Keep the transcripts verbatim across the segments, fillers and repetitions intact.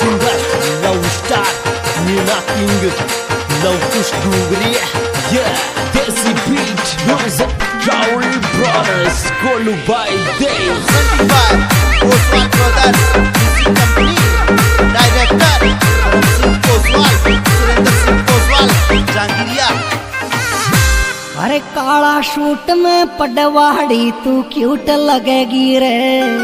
Singer love star Meena king Lav Kush Dungri desi beat music Crowley Brothers Golu by Dave presented by Oswal Brothers Music Company Director Karan Singh Oswal Surinder Singh Oswal Jangiriya। अरे काला shoot में पडवाड़ी तू cute लगेगी रे,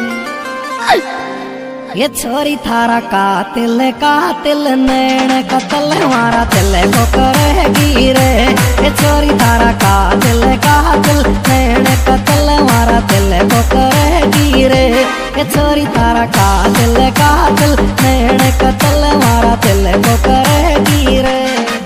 ये छोरी थारा कातिल कातिल नैन कतल हमारा दिल को करेगी रे, ये छोरी थारा कातिल कातिल नैन कतल हमारा दिल को करेगी रे, ये छोरी थारा कातिल कातिल नैन कतल हमारा दिल को करेगी रे।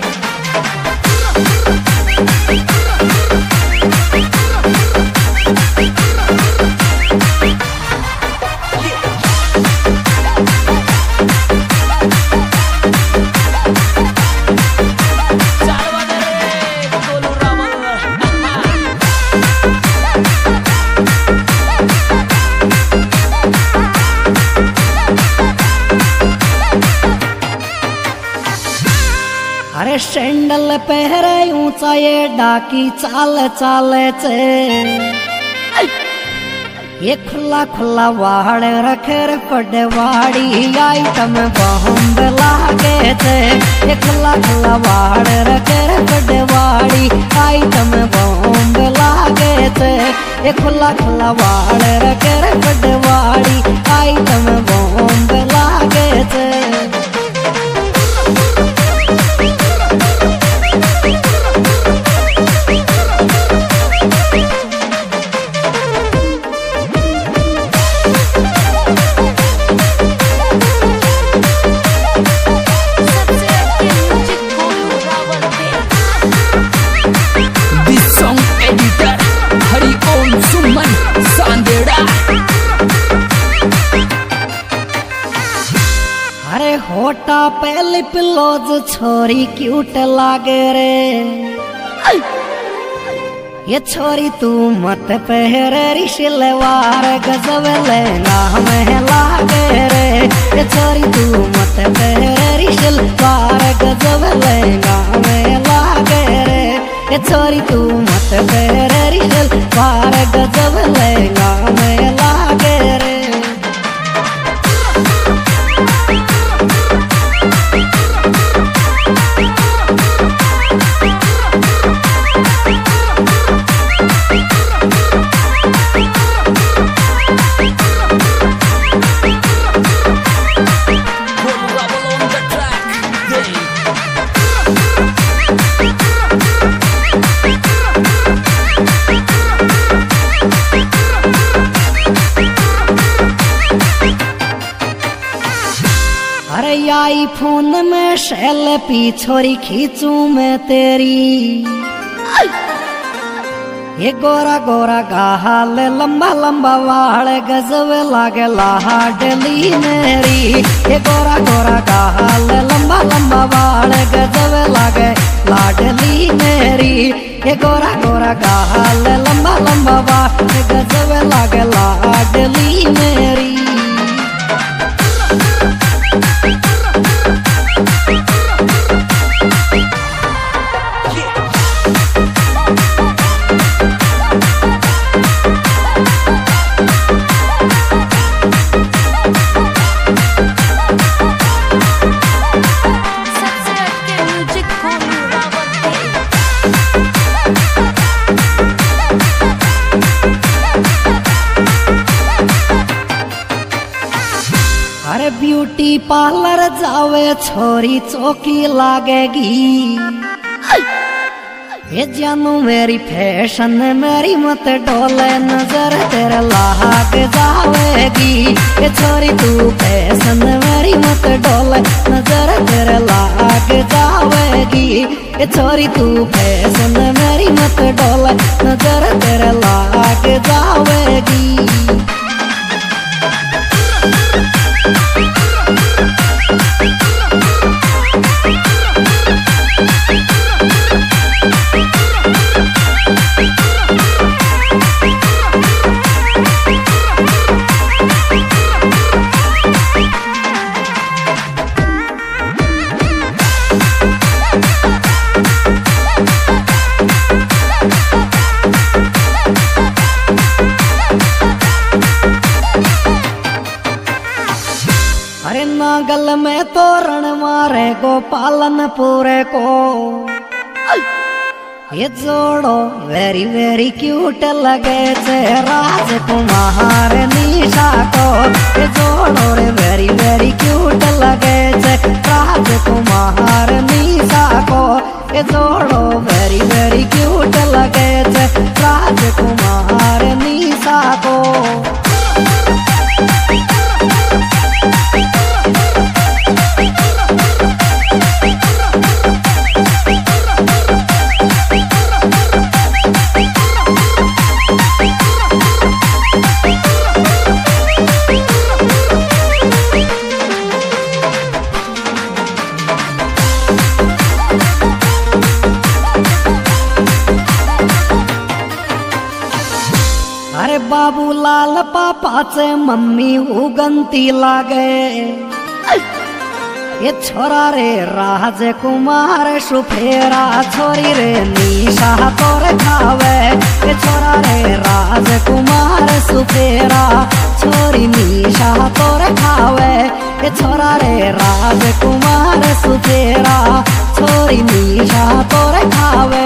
अरे सैंडल पहरे ऊंचा ये डाकी चाल चाले चे, ये खुला खुला वाड़ रखे रे पडवाड़ी आइटम बम लागे थे, ये खुला खुला वाड़ रखे रे पडवाड़ी आइटम बम लागे थे, ये खुला खुला वाड़ रखे रे पडवाड़ी आइटम बम लागे थे। अरे होटा पे लिप लोज छोरी क्यूट लागे रे, ये छोरी तू मत पहरे रिशलवार गजब लहंगा में लागे रे, ये छोरी तू मत पहरे रिशलवार गजब लहंगा में लागे रे, ये छोरी तू मत पहरे रिशलवार गजब लहंगा में लागे रे। अरे आई फोन में सेल्फी छोरी खींचूं मैं तेरी, ये गोरा गोरा गाल लंबा लंबा वाल गजब लागे लाडली मेरी, ये गोरा गोरा गाल लंबा लंबा वाल गजब लागे लाडली मेरी, ये गोरा गोरा गाल लंबा लंबा वाल गजब लागे लाडली मेरी। अरे ब्यूटी पार्लर जावे छोरी चौकी लागेगी, ये जानू मेरी फैशन मेरी मत डोले नजर तेरे लाग जावेगी, ये छोरी तू फैशन मेरी मत डोले नजर तेरे लाग जावेगी, ये छोरी तू फैशन मेरी मत डोले नजर तेरे लाग जावेगी। अरे नागल में तोरण मारे गोपालन पूरे को ये जोड़ो वेरी वेरी क्यूट लगे छे राजकुमार निशा को। ये जोड़ो रे वेरी वेरी क्यूट लगे छे राजकुमार निशा को। ये जोड़ो वेरी वेरी क्यूट लगे छे राजकुमार निशा को। अरे बाबूलाल पापाचे मम्मी उगंती लागे। ये छोरा रे राजकुमार सुफेरा छोरी रे निशा तोर खावे। ये छोरा रे राजकुमार सुफेरा छोरी निशा तोर खावे। ये छोरा रे राजकुमार सुफेरा छोरी निशा तोर खावे।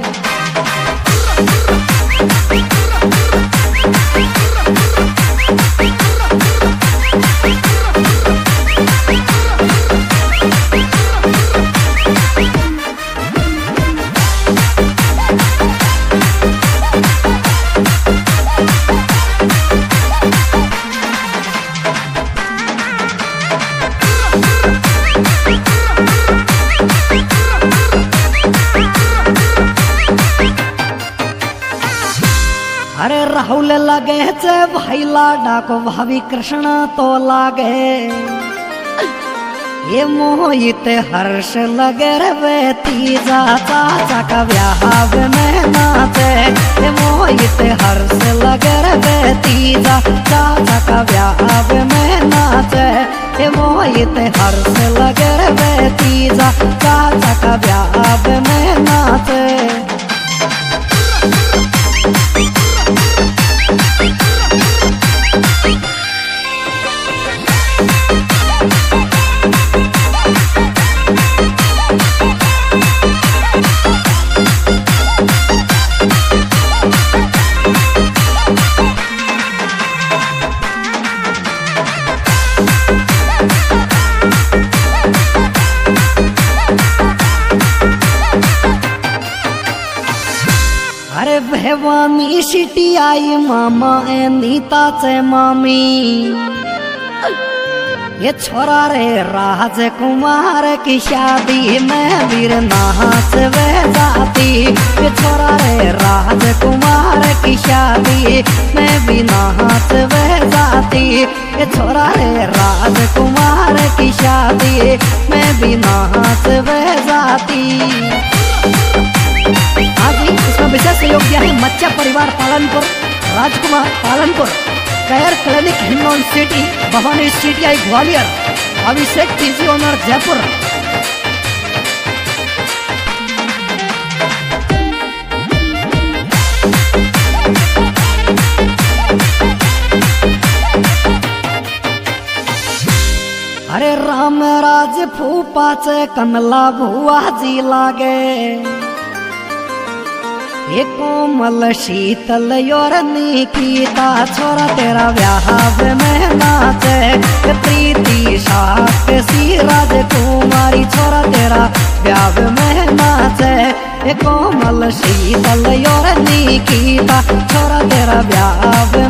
अरे राहुल लगे चे भाई लाडा को भाभी कृष्ण तो लागे। ये मोहित हर्ष लगे रे वे तीजा चाचा का ब्याह में नाचे। ये मोहित हर्ष लगे रे वे तीजा चाचा का ब्याह में नाचे। ये मोहित हर्ष लगे रे वे तीजा चाचा का ब्याह में नाचे। अरे भवानी सिटी आई मामा ए नीता चे मामी। ये छोरा रे राजकुमार की शादी में वीर नाच वे जाती। ये छोरा रे राजकुमार की शादी में भी नाच वे जाती। ये छोरा रे राजकुमार की शादी में भी नाच वे जाती। आज ही इसमें विशेष सहयोग दिया है मच्चा परिवार Palanpur, Rajkumar Palanpur, care clinic Hindaun city, Bhawani city आई ग्वालियर, अभिषेक पीजी ओनर जयपुर। अरे राम राज फूपाचे कमला भुआ जी लागे। ये कोमल शीतल योर निकिता छोरा तेरा ब्याह में नाचे। प्रीति साथ सी राजकुमारी छोरा तेरा ब्याह में नाचे। ये कोमल शीतल योर निकिता छोरा तेरा ब्याह